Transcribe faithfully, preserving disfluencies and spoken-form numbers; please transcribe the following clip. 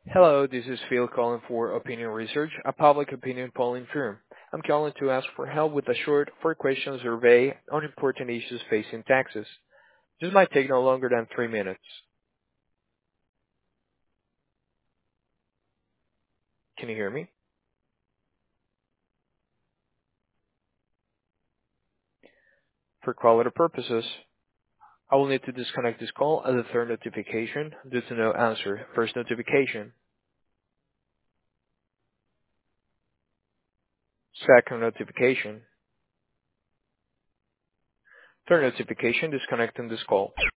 Hello, this is Phil calling for Opinion Research, a public opinion polling firm. I'm calling to ask for help with a short four-question survey on important issues facing Texas. This might take no longer than three minutes. Can you hear me? For quality purposes, I will need to disconnect this call as a third notification due to no answer. First notification. Second notification. Third notification disconnecting this call.